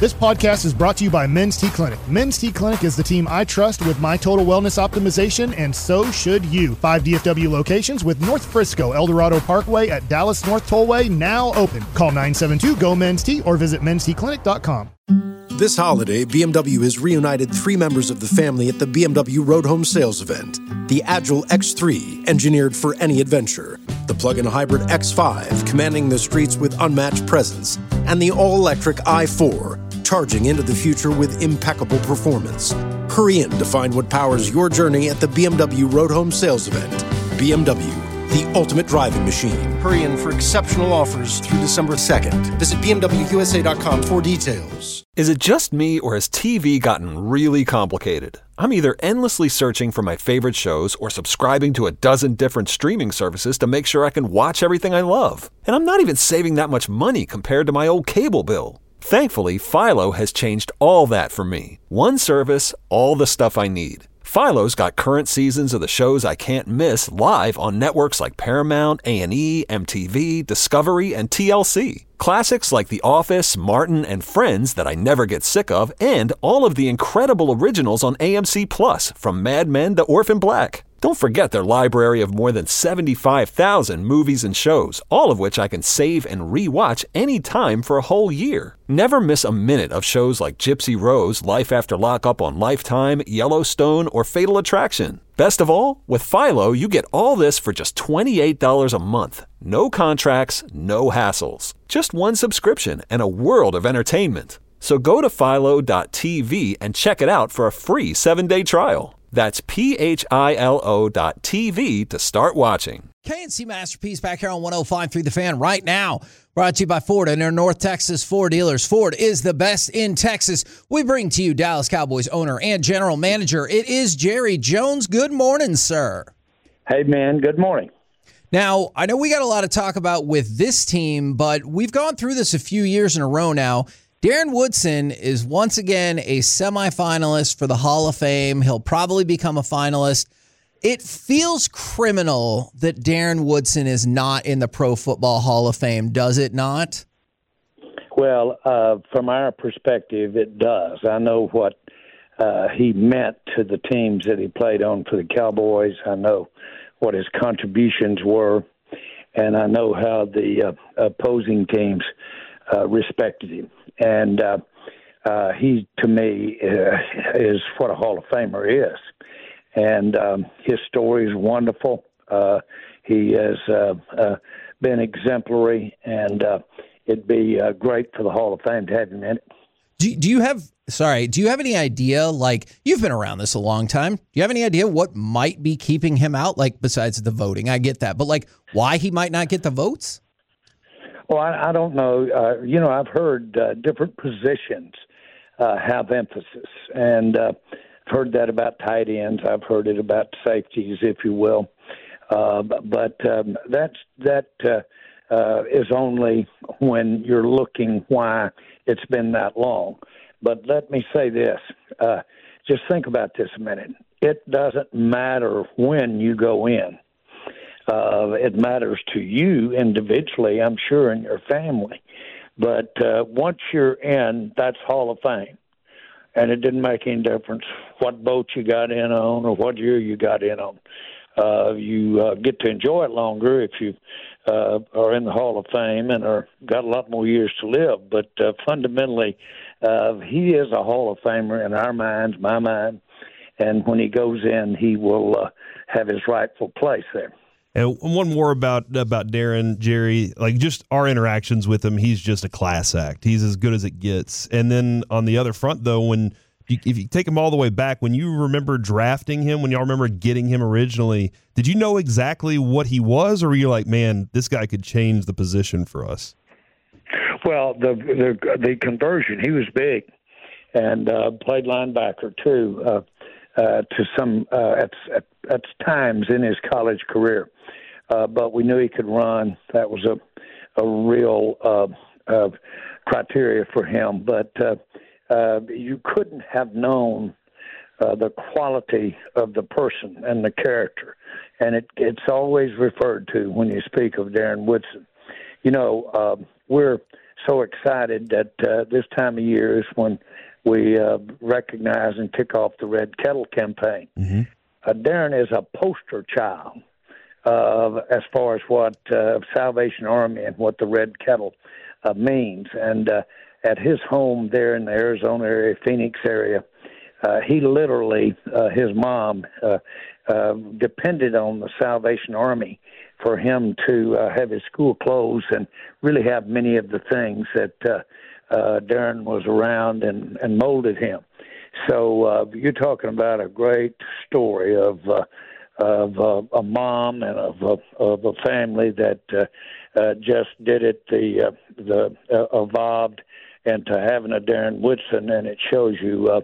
This podcast is brought to you by Men's T Clinic. Men's T Clinic is the team I trust with my total wellness optimization, and so should you. 5 DFW locations with North Frisco, Eldorado Parkway at Dallas North Tollway now open. Call 972-GO-MEN'S-T or visit mensteclinic.com. This holiday, BMW has reunited 3 members of the family at the BMW Road Home Sales Event. The Agile X3, engineered for any adventure. The plug-in hybrid X5, commanding the streets with unmatched presence. And the all-electric i4, charging into the future with impeccable performance. Hurry in to find what powers your journey at the BMW Road Home Sales Event. BMW, the ultimate driving machine. Hurry in for exceptional offers through December 2nd. Visit BMWUSA.com for details. Is it just me, or has TV gotten really complicated? I'm either endlessly searching for my favorite shows or subscribing to a dozen different streaming services to make sure I can watch everything I love. And I'm not even saving that much money compared to my old cable bill. Thankfully, Philo has changed all that for me. One service, all the stuff I need. Philo's got current seasons of the shows I can't miss live on networks like Paramount, A&E, MTV, Discovery, and TLC. Classics like The Office, Martin, and Friends that I never get sick of, and all of the incredible originals on AMC Plus, from Mad Men to Orphan Black. Don't forget their library of more than 75,000 movies and shows, all of which I can save and re-watch anytime for a whole year. Never miss a minute of shows like Gypsy Rose, Life After Lockup on Lifetime, Yellowstone, or Fatal Attraction. Best of all, with Philo, you get all this for just $28 a month. No contracts, no hassles. Just one subscription and a world of entertainment. So go to philo.tv and check it out for a free 7-day trial. That's philo.tv to start watching. K&C Masterpiece back here on 105.3 The Fan right now. Brought to you by Ford and their North Texas Ford dealers. Ford is the best in Texas. We bring to you Dallas Cowboys owner and general manager. It is Jerry Jones. Good morning, sir. Hey, man. Good morning. Now, I know we got a lot to talk about with this team, but we've gone through this a few years in a row now. Darren Woodson is once again a semifinalist for the Hall of Fame. He'll probably become a finalist. It feels criminal that Darren Woodson is not in the Pro Football Hall of Fame, does it not? Well, from our perspective, it does. I know what he meant to the teams that he played on for the Cowboys. I know what his contributions were, and I know how the opposing teams respected him. And he, to me, is what a Hall of Famer is. And his story is wonderful. He has been exemplary, and it'd be great for the Hall of Fame to have him in it. Do you have any idea, like, you've been around this a long time, do you have any idea what might be keeping him out, like, besides the voting? I get that, but, like, why he might not get the votes? Well, I don't know. I've heard different positions have emphasis, and I've heard that about tight ends. I've heard it about safeties, if you will. But that is only when you're looking why it's been that long. But let me say this. Just think about this a minute. It doesn't matter when you go in. It matters to you individually, I'm sure, and your family. But once you're in, that's Hall of Fame. And it didn't make any difference what boat you got in on or what year you got in on. You get to enjoy it longer if you are in the Hall of Fame and got a lot more years to live. But fundamentally, he is a Hall of Famer in our minds, my mind. And when he goes in, he will have his rightful place there. And one more about Darren, Jerry, like just our interactions with him, he's just a class act. He's as good as it gets. And then on the other front, though, if you take him all the way back, when you remember drafting him, when y'all remember getting him originally, did you know exactly what he was, or were you like, man, this guy could change the position for us? Well, the conversion, he was big and played linebacker too to some at times in his college career. But we knew he could run. That was a real criteria for him. But you couldn't have known the quality of the person and the character. And it's always referred to when you speak of Darren Woodson. We're so excited that this time of year is when we recognize and kick off the Red Kettle campaign. Darren is a poster child as far as what Salvation Army and what the Red Kettle means. And at his home there in the Arizona area, Phoenix area, he literally, his mom, depended on the Salvation Army for him to have his school closed and really have many of the things that Darren was around and molded him. So you're talking about a great story of a mom and of a family that just did it, evolved into having a Darren Woodson, and it shows you,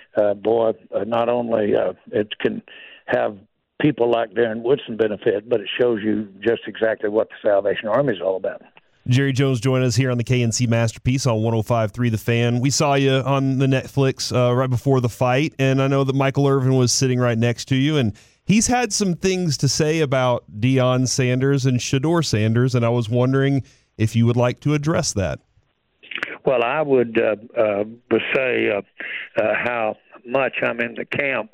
not only it can have people like Darren Woodson benefit, but it shows you just exactly what the Salvation Army is all about. Jerry Jones joined us here on the KNC Masterpiece on 105.3 The Fan. We saw you on the Netflix right before the fight, and I know that Michael Irvin was sitting right next to you, and he's had some things to say about Deion Sanders and Shedeur Sanders, and I was wondering if you would like to address that. Well, I would say how much I'm in the camp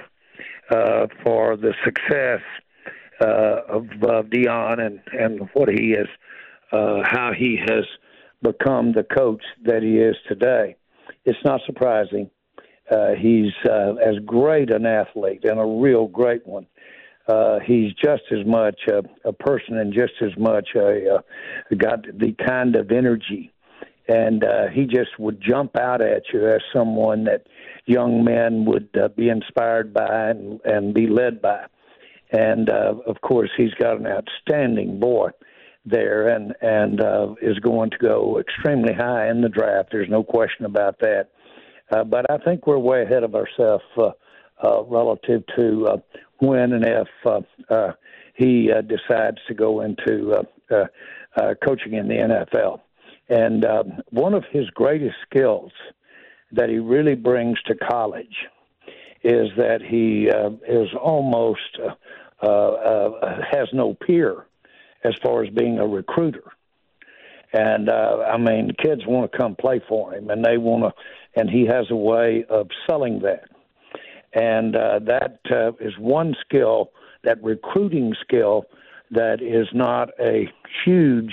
for the success of Deion and what he is, how he has become the coach that he is today. It's not surprising. He's as great an athlete and a real great one. He's just as much a person and just as much got the kind of energy. And he just would jump out at you as someone that young men would be inspired by and be led by. And, of course, he's got an outstanding boy there and is going to go extremely high in the draft. There's no question about that. But I think we're way ahead of ourselves relative to when and if he decides to go into coaching in the NFL. And one of his greatest skills that he really brings to college is that he is almost has no peer as far as being a recruiter. And, kids want to come play for him, and they want to, and he has a way of selling that. And that is one skill, that recruiting skill, that is not a huge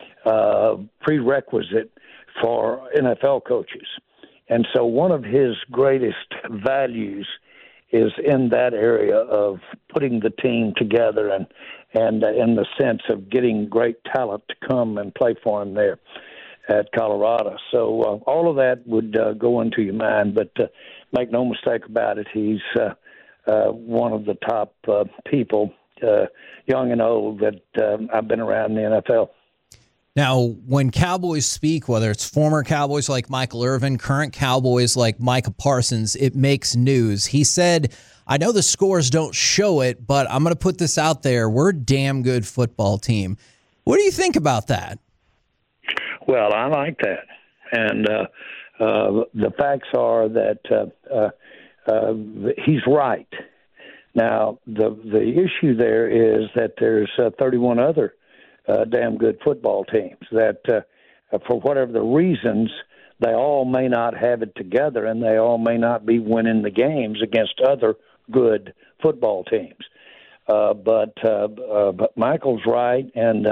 prerequisite for NFL coaches. And so one of his greatest values is in that area of putting the team together and in the sense of getting great talent to come and play for him there at Colorado. So all of that would go into your mind, but make no mistake about it, he's one of the top people, young and old, that I've been around in the NFL. Now, when Cowboys speak, whether it's former Cowboys like Michael Irvin, current Cowboys like Micah Parsons, it makes news. He said, I know the scores don't show it, but I'm going to put this out there. We're a damn good football team. What do you think about that? Well, I like that. And the facts are that he's right. Now, the issue there is that there's 31 other damn good football teams that, for whatever the reasons, they all may not have it together and they all may not be winning the games against other good football teams. But Michael's right, and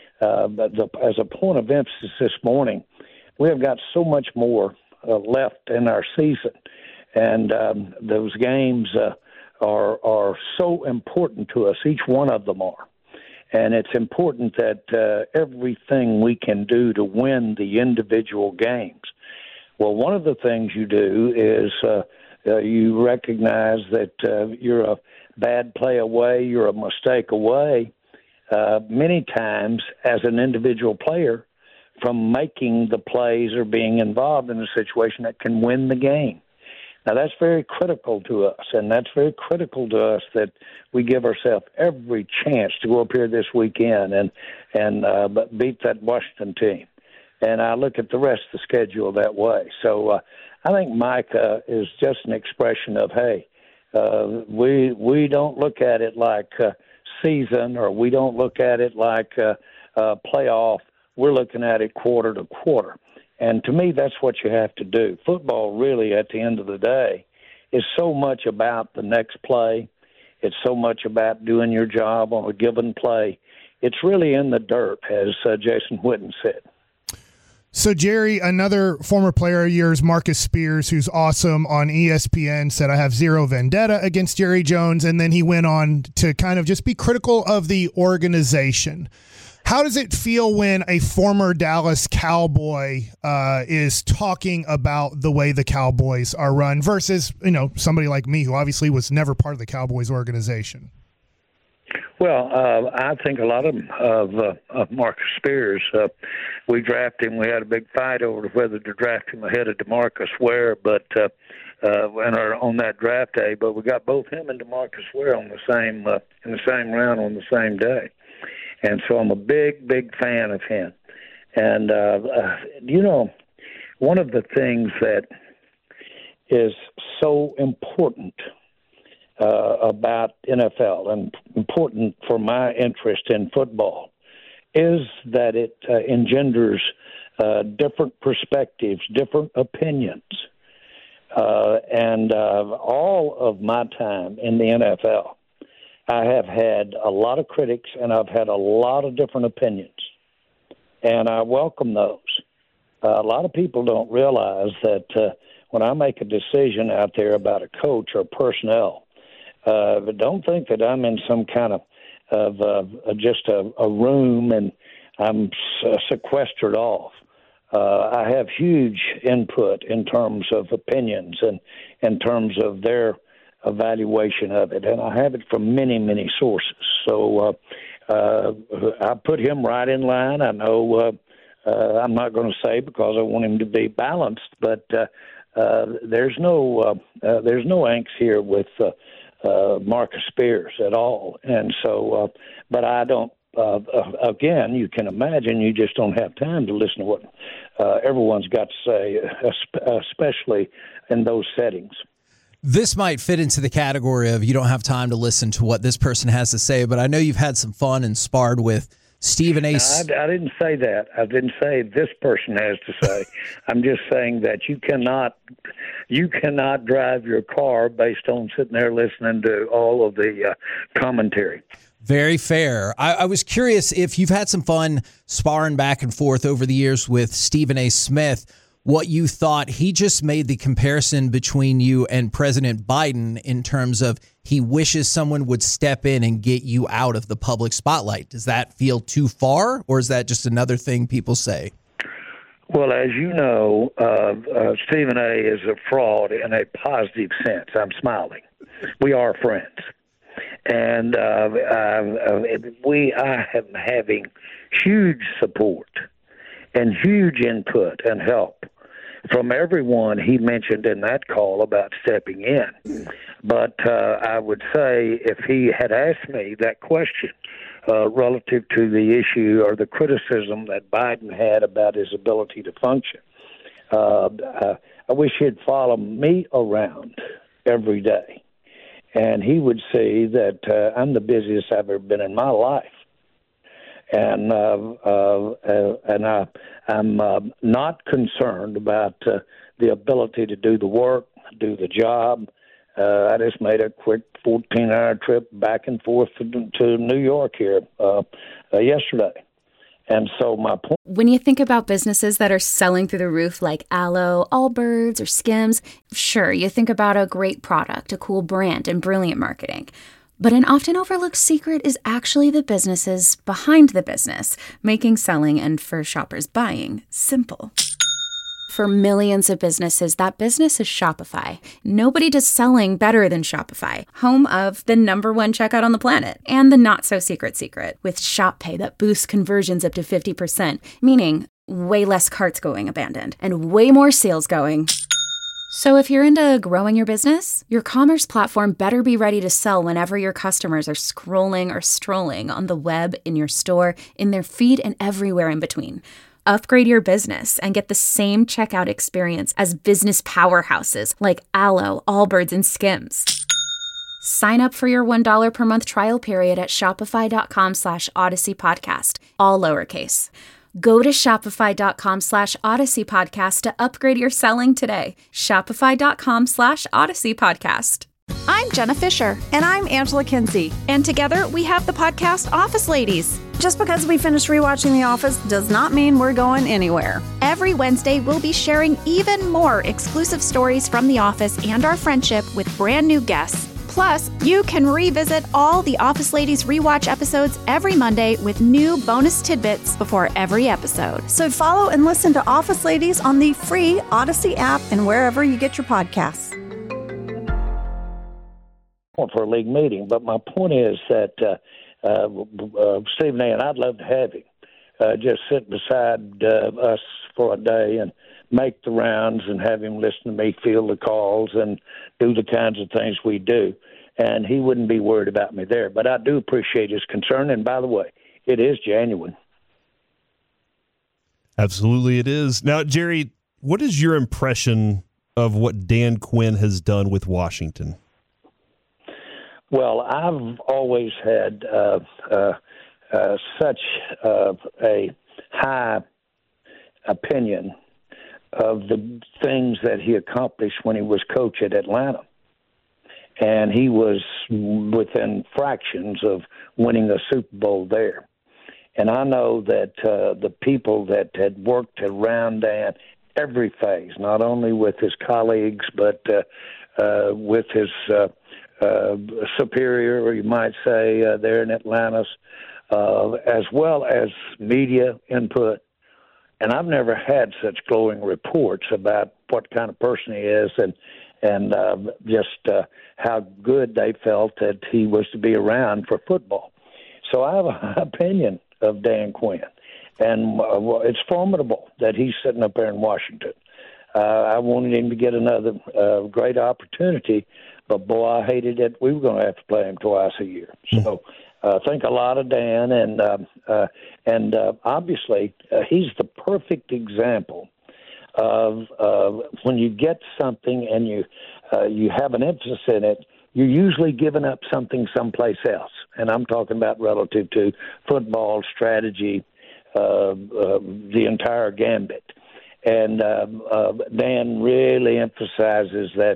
as a point of emphasis this morning, we have got so much more left in our season, and those games are so important to us. Each one of them are. And it's important that everything we can do to win the individual games. Well, one of the things you do is you recognize that you're a bad play away, you're a mistake away, many times as an individual player, from making the plays or being involved in a situation that can win the game. Now, that's very critical to us, and that's very critical to us that we give ourselves every chance to go up here this weekend and beat that Washington team. And I look at the rest of the schedule that way. So I think Micah is just an expression of, hey, we don't look at it like season, or we don't look at it like playoff. We're looking at it quarter to quarter. And to me, that's what you have to do. Football, really, at the end of the day, is so much about the next play. It's so much about doing your job on a given play. It's really in the dirt, as Jason Witten said. So, Jerry, another former player of yours, Marcus Spears, who's awesome, on ESPN, said, I have zero vendetta against Jerry Jones, and then he went on to kind of just be critical of the organization. How does it feel when a former Dallas Cowboy is talking about the way the Cowboys are run versus, somebody like me who obviously was never part of the Cowboys organization? Well, I think a lot of Marcus Spears, we drafted him. We had a big fight over whether to draft him ahead of DeMarcus Ware, but on that draft day. But we got both him and DeMarcus Ware on the same in the same round on the same day, and so I'm a big fan of him. And one of the things that is so important about NFL and important for my interest in football is that it engenders different perspectives, different opinions. And all of my time in the NFL, I have had a lot of critics and I've had a lot of different opinions. And I welcome those. A lot of people don't realize that when I make a decision out there about a coach or personnel, but don't think that I'm in some kind of just a room and I'm sequestered off. I have huge input in terms of opinions and in terms of their evaluation of it, and I have it from many sources. So I put him right in line. I know I'm not going to say because I want him to be balanced, but there's no angst here with Marcus Spears at all. And so, but I don't, again, you can imagine you just don't have time to listen to what everyone's got to say, especially in those settings. This might fit into the category of you don't have time to listen to what this person has to say, but I know you've had some fun and sparred with Stephen A. I didn't say that. I didn't say this person has to say. I'm just saying that you cannot drive your car based on sitting there listening to all of the commentary. Very fair. I was curious if you've had some fun sparring back and forth over the years with Stephen A. Smith, what you thought. He just made the comparison between you and President Biden in terms of he wishes someone would step in and get you out of the public spotlight. Does that feel too far, or is that just another thing people say? Well, as you know, Stephen A. is a fraud in a positive sense. I'm smiling. We are friends. And I am having huge support and huge input and help from everyone he mentioned in that call about stepping in. But I would say if he had asked me that question relative to the issue or the criticism that Biden had about his ability to function, I wish he'd follow me around every day. And he would see that I'm the busiest I've ever been in my life. And I'm not concerned about the ability to do the work, do the job. I just made a quick 14-hour trip back and forth to New York here yesterday. And so my point. When you think about businesses that are selling through the roof like Aloe, Allbirds, or Skims, sure, you think about a great product, a cool brand, and brilliant marketing. But an often overlooked secret is actually the businesses behind the business, making selling and, for shoppers, buying simple. For millions of businesses, that business is Shopify. Nobody does selling better than Shopify, home of the #1 checkout on the planet, and the not-so-secret secret, with Shop Pay that boosts conversions up to 50%, meaning way less carts going abandoned, and way more sales going. So if you're into growing your business, your commerce platform better be ready to sell whenever your customers are scrolling or strolling on the web, in your store, in their feed, and everywhere in between. Upgrade your business and get the same checkout experience as business powerhouses like Aloe, Allbirds, and Skims. Sign up for your $1 per month trial period at shopify.com/Odyssey podcast, all lowercase. Go to shopify.com/Odyssey Podcast to upgrade your selling today. Shopify.com/Odyssey Podcast. I'm Jenna Fisher. And I'm Angela Kinsey. And together we have the podcast Office Ladies. Just because we finished rewatching The Office does not mean we're going anywhere. Every Wednesday, we'll be sharing even more exclusive stories from The Office and our friendship with brand new guests. Plus, you can revisit all the Office Ladies rewatch episodes every Monday with new bonus tidbits before every episode. So follow and listen to Office Ladies on the free Odyssey app and wherever you get your podcasts. For a league meeting, but my point is that Stephen A., and I'd love to have him just sit beside us for a day and make the rounds and have him listen to me, field the calls, and do the kinds of things we do. And he wouldn't be worried about me there. But I do appreciate his concern. And by the way, it is genuine. Absolutely it is. Now, Jerry, what is your impression of what Dan Quinn has done with Washington? Well, I've always had such a high opinion of the things that he accomplished when he was coach at Atlanta. And he was within fractions of winning a Super Bowl there. And I know that the people that had worked around Dan every phase, not only with his colleagues, but with his superior, or you might say, there in Atlanta, as well as media input. And I've never had such glowing reports about what kind of person he is and just how good they felt that he was to be around for football. So I have a high opinion of Dan Quinn. And it's formidable that he's sitting up there in Washington. I wanted him to get another great opportunity, but, boy, I hated it. We were going to have to play him twice a year. So I think a lot of Dan, and obviously he's the perfect example of when you get something and you have an emphasis in it, you're usually giving up something someplace else. And I'm talking about relative to football, strategy, the entire gambit. And Dan really emphasizes that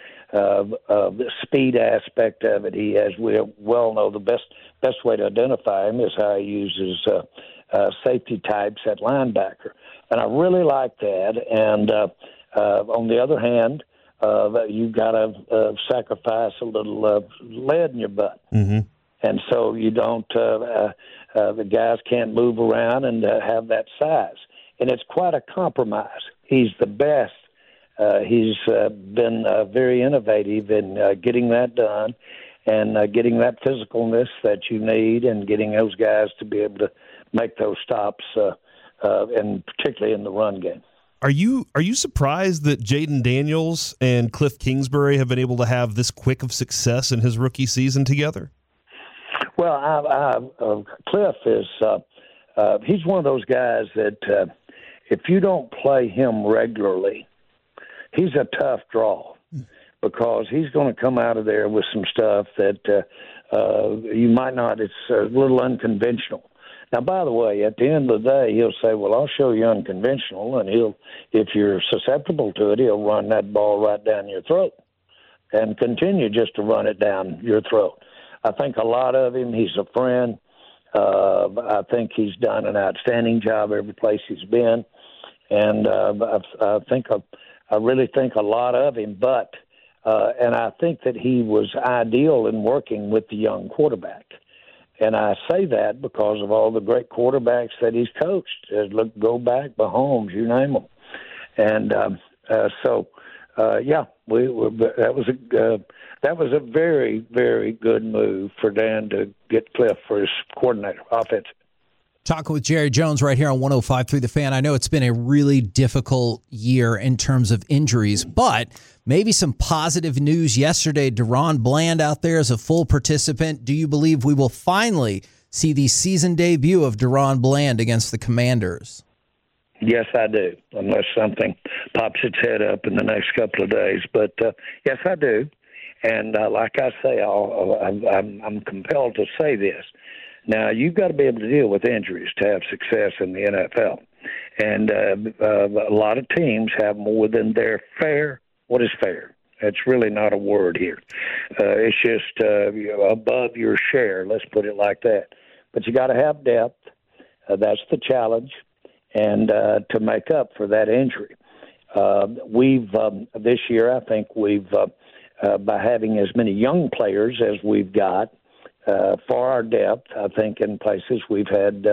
the speed aspect of it. He, as we well know, the best way to identify him is how he uses safety types at linebacker. And I really like that. And on the other hand, you've got to sacrifice a little lead in your butt. Mm-hmm. And so you don't, the guys can't move around and have that size. And it's quite a compromise. He's the best. He's been very innovative in getting that done and getting that physicalness that you need and getting those guys to be able to make those stops, and particularly in the run game. Are you surprised that Jaden Daniels and Cliff Kingsbury have been able to have this quick of success in his rookie season together? Well, Cliff is he's one of those guys that if you don't play him regularly, he's a tough draw because he's going to come out of there with some stuff that you might not. It's a little unconventional. Now, by the way, at the end of the day, he'll say, well, I'll show you unconventional, and if you're susceptible to it, he'll run that ball right down your throat and continue just to run it down your throat. I think a lot of him, he's a friend. I think he's done an outstanding job every place he's been. And I really think a lot of him, and I think that he was ideal in working with the young quarterback. And I say that because of all the great quarterbacks that he's coached. Look, go back, Mahomes, you name them. And that was a very, very good move for Dan to get Cliff for his coordinator, offensive. Talking with Jerry Jones right here on 105.3 The Fan. I know it's been a really difficult year in terms of injuries, but maybe some positive news yesterday. DaRon Bland out there as a full participant. Do you believe we will finally see the season debut of DaRon Bland against the Commanders? Yes, I do, unless something pops its head up in the next couple of days. But, yes, I do. And like I say, I'm compelled to say this. Now, you've got to be able to deal with injuries to have success in the NFL. And a lot of teams have more than their fair. What is fair? It's really not a word here. It's just above your share, let's put it like that. But you got to have depth. That's the challenge, and to make up for that injury. We've this year, I think we've by having as many young players as we've got for our depth, I think in places we've had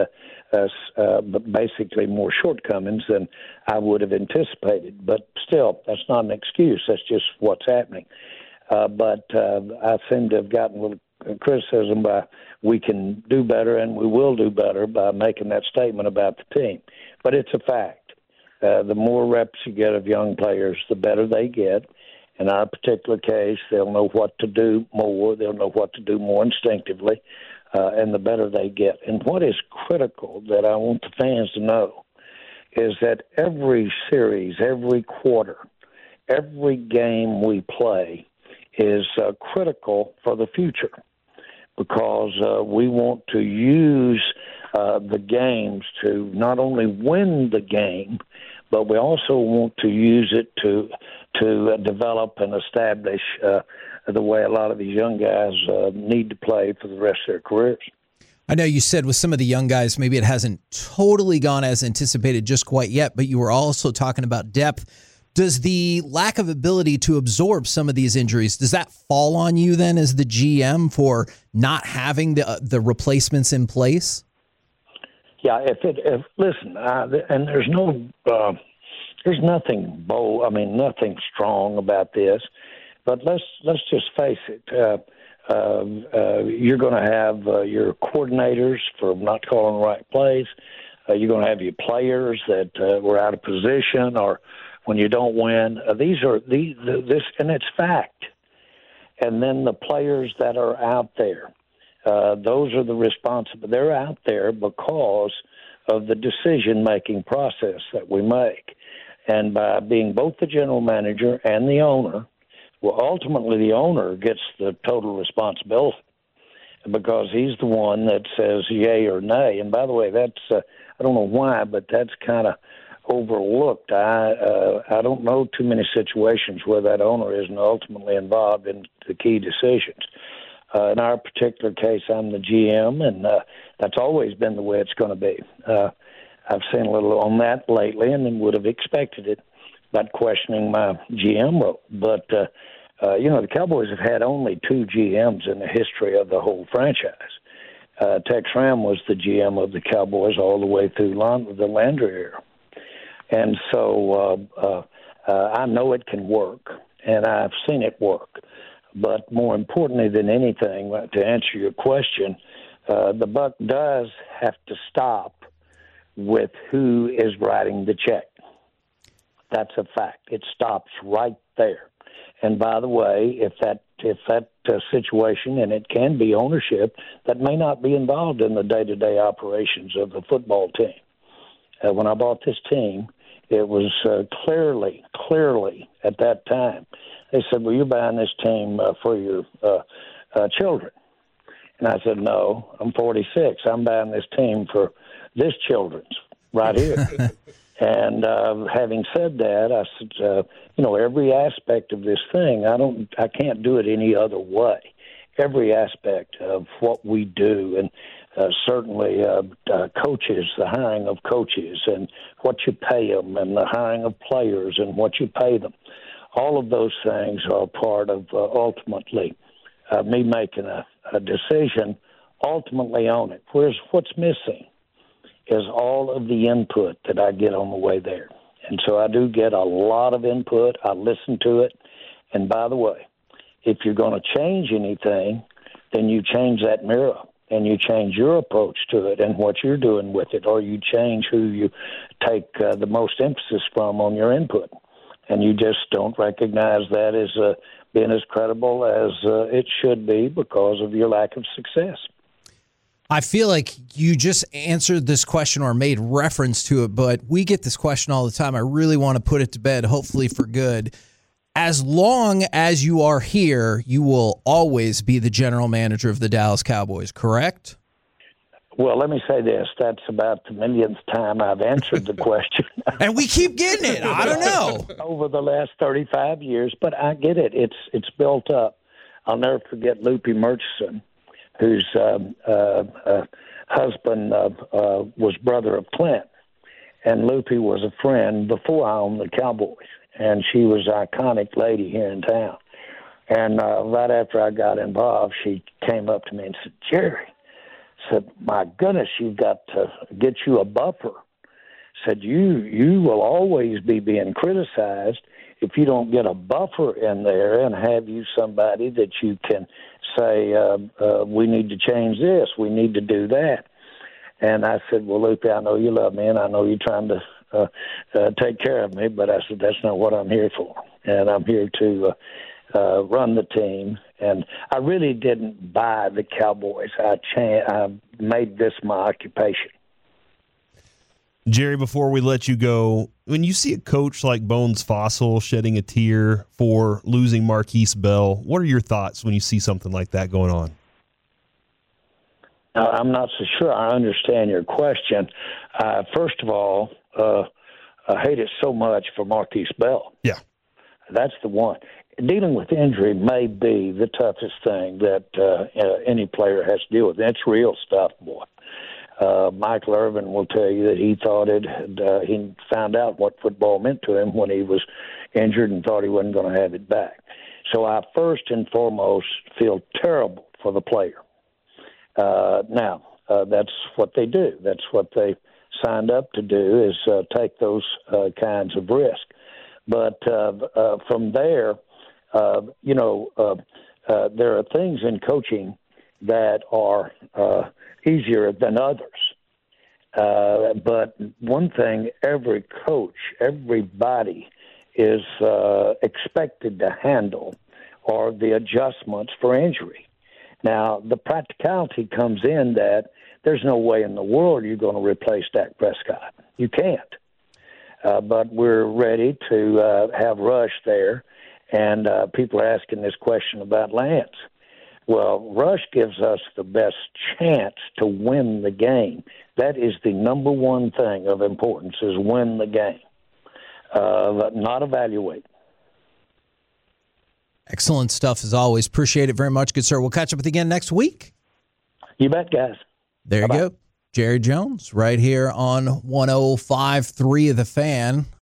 basically more shortcomings than I would have anticipated. But still, that's not an excuse. That's just what's happening. But I seem to have gotten a little criticism by we can do better and we will do better by making that statement about the team. But it's a fact. The more reps you get of young players, the better they get. In our particular case, they'll know what to do more. They'll know what to do more instinctively, and the better they get. And what is critical that I want the fans to know is that every series, every quarter, every game we play is critical for the future because we want to use the games to not only win the game, but we also want to use it to develop and establish the way a lot of these young guys need to play for the rest of their careers. I know you said with some of the young guys, maybe it hasn't totally gone as anticipated just quite yet, but you were also talking about depth. Does the lack of ability to absorb some of these injuries, does that fall on you then as the GM for not having the replacements in place? Yeah, listen, and there's nothing bold. I mean, nothing strong about this. But let's just face it. You're going to have your coordinators for not calling the right plays. You're going to have your players that were out of position, or when you don't win. This, and it's fact. And then the players that are out there. Those are the responsible. They're out there because of the decision-making process that we make. And by being both the general manager and the owner, well, ultimately the owner gets the total responsibility because he's the one that says yay or nay. And by the way, that's I don't know why, but that's kind of overlooked. I don't know too many situations where that owner isn't ultimately involved in the key decisions. In our particular case, I'm the GM, and that's always been the way it's going to be. I've seen a little on that lately and then would have expected it, about questioning my GM role. But, the Cowboys have had only 2 GMs in the history of the whole franchise. Tex Schramm was the GM of the Cowboys all the way through the Landry era. And so I know it can work, and I've seen it work. But more importantly than anything, to answer your question, the buck does have to stop with who is writing the check. That's a fact. It stops right there. And by the way, if that situation, and it can be ownership, that may not be involved in the day-to-day operations of the football team. When I bought this team, it was clearly at that time, they said, well, you're buying this team for your children. And I said, no, I'm 46. I'm buying this team for this children's right here. And having said that, I said, every aspect of this thing, I can't do it any other way. Every aspect of what we do, and certainly coaches, the hiring of coaches, and what you pay them, and the hiring of players, and what you pay them. All of those things are part of ultimately me making a decision ultimately on it. What's missing is all of the input that I get on the way there. And so I do get a lot of input. I listen to it. And by the way, if you're going to change anything, then you change that mirror and you change your approach to it and what you're doing with it, or you change who you take the most emphasis from on your input. And you just don't recognize that as being as credible as it should be because of your lack of success. I feel like you just answered this question or made reference to it, but we get this question all the time. I really want to put it to bed, hopefully for good. As long as you are here, you will always be the general manager of the Dallas Cowboys, correct? Well, let me say this. That's about the millionth time I've answered the question. And we keep getting it. I don't know. Over the last 35 years, but I get it. It's built up. I'll never forget Loopy Murchison, whose husband was brother of Clint. And Loopy was a friend before I owned the Cowboys. And she was an iconic lady here in town. And right after I got involved, she came up to me and said, Jerry, said, my goodness, you've got to get you a buffer. Said, you will always be being criticized if you don't get a buffer in there and have you somebody that you can say, we need to change this, we need to do that. And I said, well, Loopy, I know you love me, and I know you're trying to take care of me, but I said, that's not what I'm here for. And I'm here to run the team. And I really didn't buy the Cowboys. I made this my occupation. Jerry, before we let you go, when you see a coach like Bones Fossil shedding a tear for losing Marquise Bell, what are your thoughts when you see something like that going on? I'm not so sure I understand your question. First of all, I hate it so much for Marquise Bell. Yeah. That's the one. Dealing with injury may be the toughest thing that any player has to deal with. That's real stuff, boy. Michael Irvin will tell you that he thought he found out what football meant to him when he was injured and thought he wasn't going to have it back. So I first and foremost feel terrible for the player. Now, that's what they do. That's what they signed up to do, is take those kinds of risk. But from there, there are things in coaching that are easier than others. But one thing every coach, everybody is expected to handle are the adjustments for injury. Now, the practicality comes in that there's no way in the world you're going to replace Dak Prescott. You can't. But we're ready to have Rush there, and people are asking this question about Lance. Well, Rush gives us the best chance to win the game. That is the number one thing of importance, is win the game, not evaluate. Excellent stuff as always. Appreciate it very much, good sir. We'll catch up with you again next week. You bet, guys. There Bye-bye. You go. Jerry Jones right here on 105.3 of The Fan.